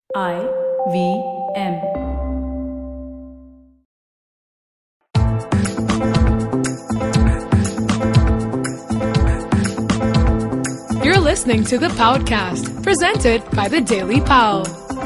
IVM. You're listening to the Podcast, presented by the Daily Pal.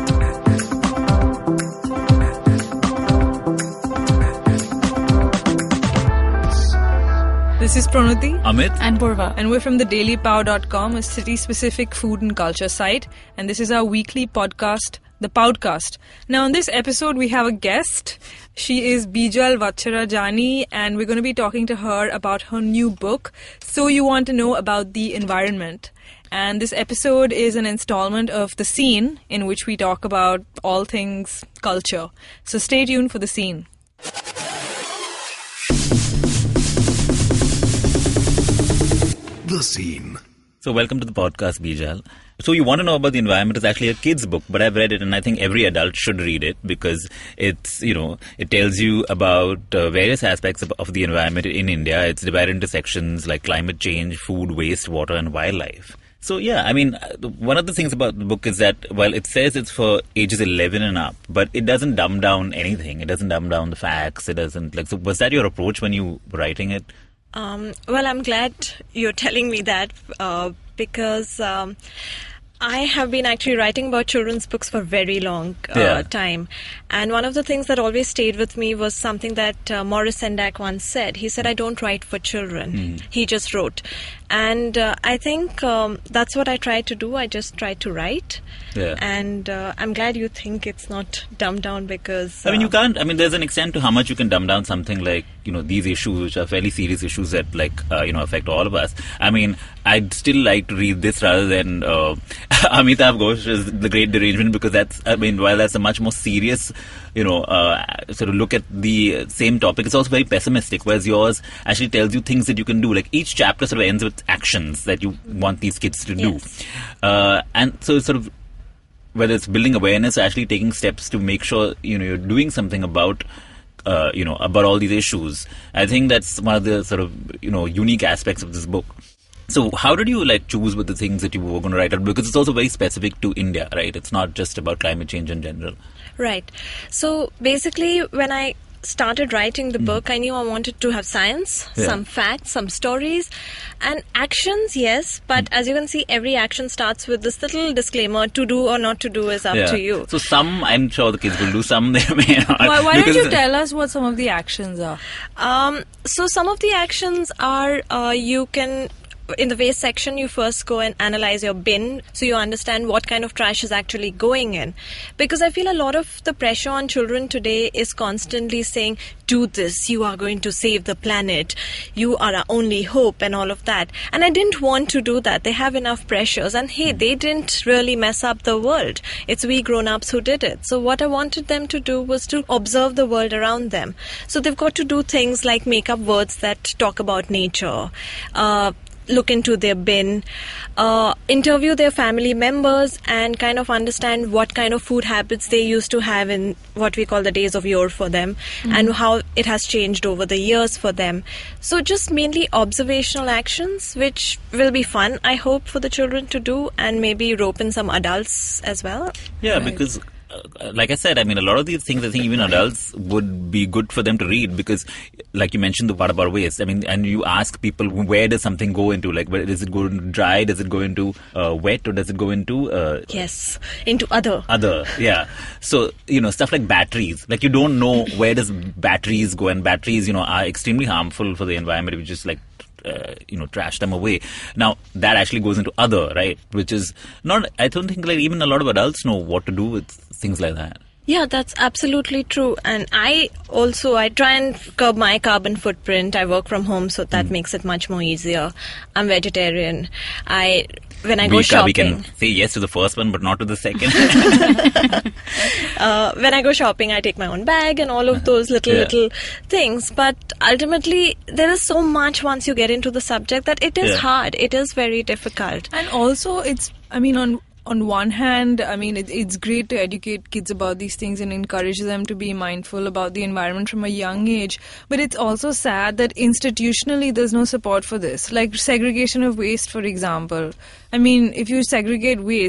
This is Pranuti, Amit, and Purva, and we're from the dailypow.com, a city-specific food and culture site, and this is our weekly podcast, The Podcast. Now, in this episode, we have a guest. She is Bijal Vachharajani, and we're going to be talking to her about her new book, So You Want to Know About the Environment. And this episode is an installment of The Scene, in which we talk about all things culture. So stay tuned for The Scene. The Scene. So welcome to the podcast, Bijal. So You Want to Know About the Environment is actually a kid's book, but I've read it and I think every adult should read it because it's, it tells you about various aspects of the environment in India. It's divided into sections like climate change, food, waste, water and wildlife. So yeah, I mean, one of the things about the book is that, while it says it's for ages 11 and up, but it doesn't dumb down anything. It doesn't dumb down the facts. It doesn't, so was that your approach when you were writing it? Well, I'm glad you're telling me that because I have been actually writing about children's books for a very long time. And one of the things that always stayed with me was something that Maurice Sendak once said. He said, I don't write for children. He just wrote. And I think that's what I try to do. I just try to write. Yeah. And I'm glad you think it's not dumbed down because... I mean, you can't. I mean, there's an extent to how much you can dumb down something like, these issues, which are fairly serious issues that, affect all of us. I mean, I'd still like to read this rather than Amitav Ghosh's The Great Derangement, because while that's a much more serious, sort of look at the same topic, it's also very pessimistic, whereas yours actually tells you things that you can do. Like, each chapter sort of ends with actions that you want these kids to do. And so it's sort of, whether it's building awareness or actually taking steps to make sure, you're doing something about about all these issues. I think that's one of the sort of, unique aspects of this book. So how did you choose with the things that you were going to write about? Because it's also very specific to India, right? It's not just about climate change in general. Right. So basically, when I started writing the book, I knew I wanted to have science, some facts, some stories, and actions, yes. But as you can see, every action starts with this little disclaimer: to do or not to do is up to you. So some, I'm sure the kids will do, some they may not. Why don't you tell us what some of the actions are? So some of the actions are you can... In the waste section, you first go and analyze your bin so you understand what kind of trash is actually going in. Because I feel a lot of the pressure on children today is constantly saying, do this, you are going to save the planet, you are our only hope and all of that. And I didn't want to do that. They have enough pressures and hey, they didn't really mess up the world. It's we grown-ups who did it. So what I wanted them to do was to observe the world around them. So they've got to do things like make up words that talk about nature, look into their bin, interview their family members and kind of understand what kind of food habits they used to have in what we call the days of yore for them and how it has changed over the years for them. So just mainly observational actions, which will be fun, I hope, for the children to do, and maybe rope in some adults as well. Yeah, because... like I said, I mean, a lot of these things, I think even adults would be good for them to read because, like you mentioned, the part about waste. I mean, and you ask people, where does something go into? Like, where, does it go into dry? Does it go into wet? Or does it go into... yes, into other. Other, yeah. So, stuff like batteries. Like, you don't know where does batteries go, and batteries, are extremely harmful for the environment. We just trash them away. Now, that actually goes into other, right? Which is not, I don't think even a lot of adults know what to do with things like that. Yeah, that's absolutely true. And I try and curb my carbon footprint. I work from home, so that makes it much more easier. I'm vegetarian. When I go shopping... We can say yes to the first one, but not to the second. When I go shopping, I take my own bag and all of those little things. But ultimately, there is so much once you get into the subject that it is hard. It is very difficult. And also, on one hand, it's great to educate kids about these things and encourage them to be mindful about the environment from a young age. But it's also sad that institutionally there's no support for this. Like segregation of waste, for example. I mean, if you segregate waste,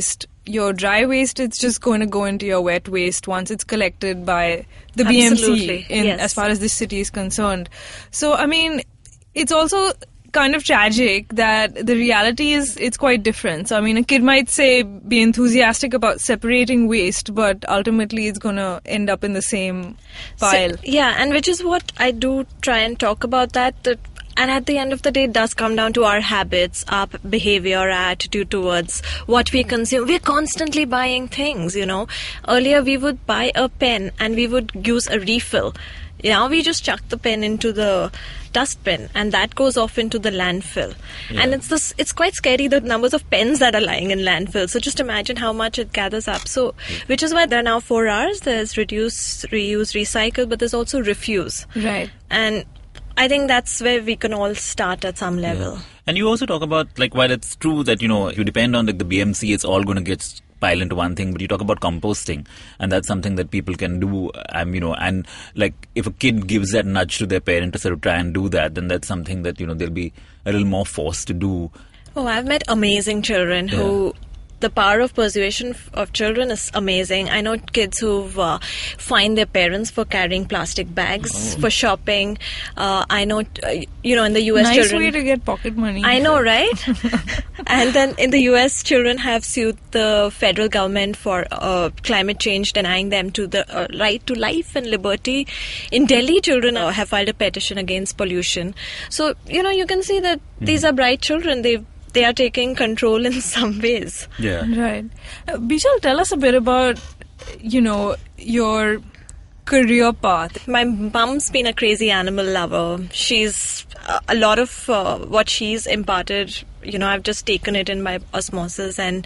your dry waste, it's just going to go into your wet waste once it's collected by the Absolutely, BMC yes. as far as this city is concerned. So, I mean, it's also kind of tragic that the reality is it's quite different. So, I mean, a kid might be enthusiastic about separating waste, but ultimately it's going to end up in the same pile. So, yeah, and which is what I do try and talk about that. And at the end of the day, it does come down to our habits, our behavior, our attitude towards what we consume. We're constantly buying things, you know. Earlier, we would buy a pen and we would use a refill. Now we just chuck the pen into the dustbin and that goes off into the landfill. Yeah. And it's quite scary, the numbers of pens that are lying in landfill. So just imagine how much it gathers up. So, which is why there are now 4 R's. There's reduce, reuse, recycle, but there's also refuse. Right. And I think that's where we can all start at some level. Yeah. And you also talk about, like, while it's true that, you know, if you depend on the BMC, it's all going to get pile into one thing, but you talk about composting, and that's something that people can do. You know, and like if a kid gives that nudge to their parent to sort of try and do that, then that's something that, you know, they'll be a little more forced to do. Oh, I've met amazing children who... The power of persuasion of children is amazing. I know kids who've fined their parents for carrying plastic bags for shopping. I know, you know, in the US, Nice children... way to get pocket money. I know, right? And then in the US, children have sued the federal government for climate change, denying them to the right to life and liberty. In Delhi, children have filed a petition against pollution. So, you know, you can see that these are bright children. They are taking control in some ways. Yeah. Right. Bijal, tell us a bit about, you know, your career path. My mum's been a crazy animal lover. She's a lot of what she's imparted, you know, I've just taken it in by osmosis. And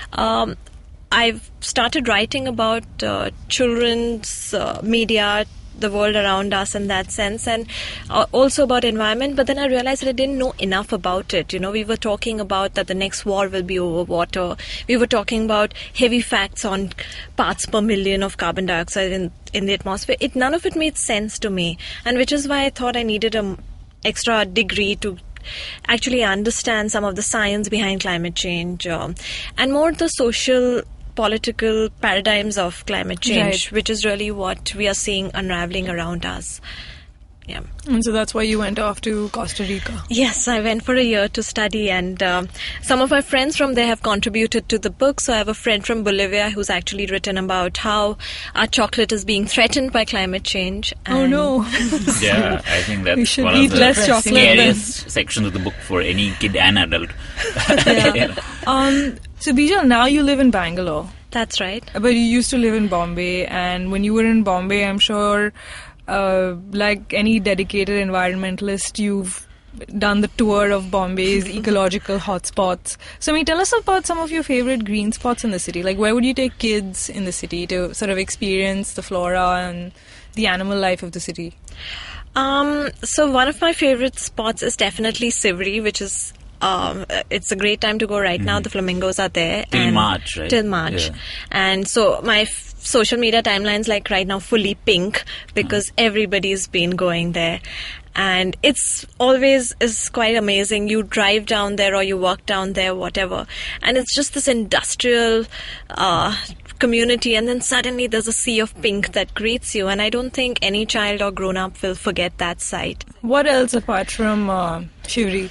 I've started writing about children's media, the world around us in that sense, and also about environment. But then I realized that I didn't know enough about it. You know, we were talking about that the next war will be over water. We were talking about heavy facts on parts per million of carbon dioxide in the atmosphere. None of it made sense to me, and which is why I thought I needed an extra degree to actually understand some of the science behind climate change and more the social political paradigms of climate change, Right. which is really what we are seeing unraveling around us. Yeah. And so that's why you went off to Costa Rica. Yes, I went for a year to study, and some of my friends from there have contributed to the book. So I have a friend from Bolivia who's actually written about how our chocolate is being threatened by climate change. Oh and- no. Yeah, I think We that's should one eat of the less chocolate then. scariest sections of the book for any kid and adult. Yeah. So Bijal, now you live in Bangalore, That's right. but you used to live in Bombay, and when you were in Bombay, I'm sure, like any dedicated environmentalist, you've done the tour of Bombay's ecological hotspots. So, tell us about some of your favorite green spots in the city. Like, where would you take kids in the city to sort of experience the flora and the animal life of the city? So one of my favorite spots is definitely Sivri, which is it's a great time to go right now. The flamingos are there Till March, right? Till March, Yeah. and so my social media timeline's like right now fully pink because everybody's been going there. And it's always is quite amazing. You drive down there or you walk down there, whatever, and it's just this industrial community, and then suddenly there's a sea of pink that greets you, and I don't think any child or grown-up will forget that sight. What else apart from Shivri?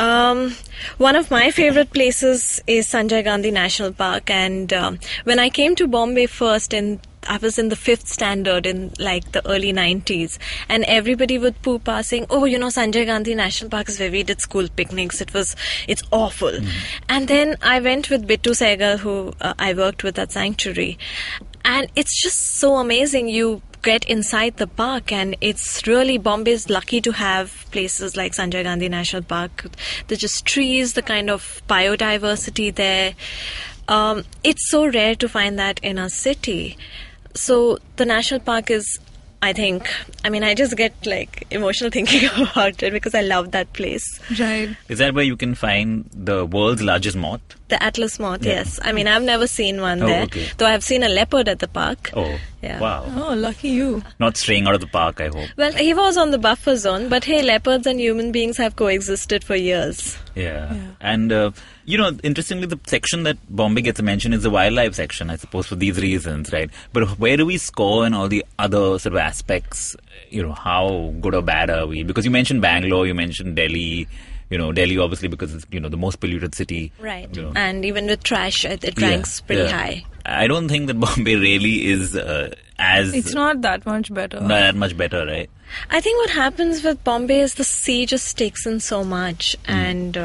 One of my favorite places is Sanjay Gandhi National Park, and when I came to Bombay first, I was in the 5th standard in like the early 90s, and everybody would poo passing, oh, you know, Sanjay Gandhi National Park is where we did school picnics. It's awful. And then I went with Bittu Sehgal, who I worked with at Sanctuary, and it's just so amazing. You get inside the park, and it's really, Bombay's lucky to have places like Sanjay Gandhi National Park. There's just trees, the kind of biodiversity there. It's so rare to find that in a city. So the national park is, I just get like emotional thinking about it because I love that place. Right. Is that where you can find the world's largest moth? The Atlas moth, yes. I mean, I've never seen one there. Okay. Though I've seen a leopard at the park. Oh, Yeah. wow. Oh, lucky you. Not straying out of the park, I hope. Well, he was on the buffer zone, but hey, leopards and human beings have coexisted for years. Yeah. And, interestingly, the section that Bombay gets a mention is the wildlife section, I suppose, for these reasons, right? But where do we score in all the other sort of aspects? How good or bad are we? Because you mentioned Bangalore, you mentioned Delhi. Delhi obviously because it's, the most polluted city. Right. And even with trash, it ranks pretty high. I don't think that Bombay really is as... It's not that much better. Not that much better, right? I think what happens with Bombay is the sea just takes in so much, and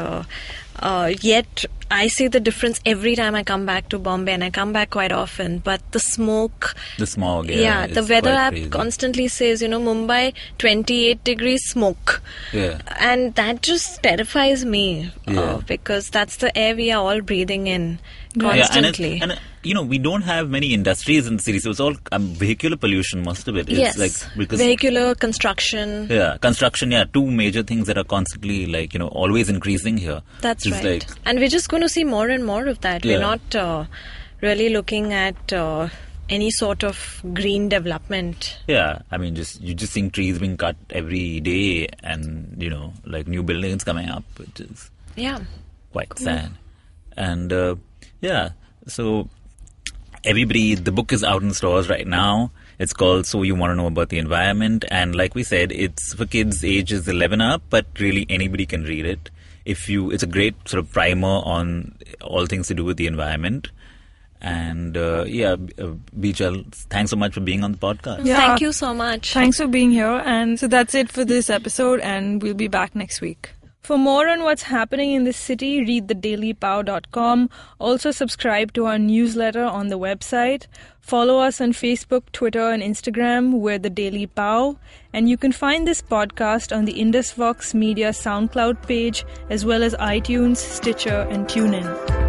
yet I see the difference every time I come back to Bombay, and I come back quite often. But the smoke, the smog, the weather app crazy. constantly says, Mumbai 28 degrees smoke, and that just terrifies me because that's the air we are all breathing in constantly. And we don't have many industries in the city, so it's all vehicular pollution. Most of it is vehicular construction. Yeah, construction. Yeah, two major things that are constantly always increasing here. That's right. And we're just going to see more and more of that. We're not really looking at any sort of green development. Yeah, I mean, you're just seeing trees being cut every day, and new buildings coming up, which is quite sad. And so everybody, the book is out in stores right now. It's called So You Want to Know About the Environment, and like we said, it's for kids ages 11 up, but really anybody can read it. It's a great sort of primer on all things to do with the environment. And Bijal, thanks so much for being on the podcast. Yeah. Thank you so much. Thanks for being here. And so that's it for this episode, and we'll be back next week. For more on what's happening in the city, read thedailypow.com. Also subscribe to our newsletter on the website. Follow us on Facebook, Twitter, and Instagram. We're The Daily Pow. And you can find this podcast on the IndusVox Media SoundCloud page, as well as iTunes, Stitcher, and TuneIn.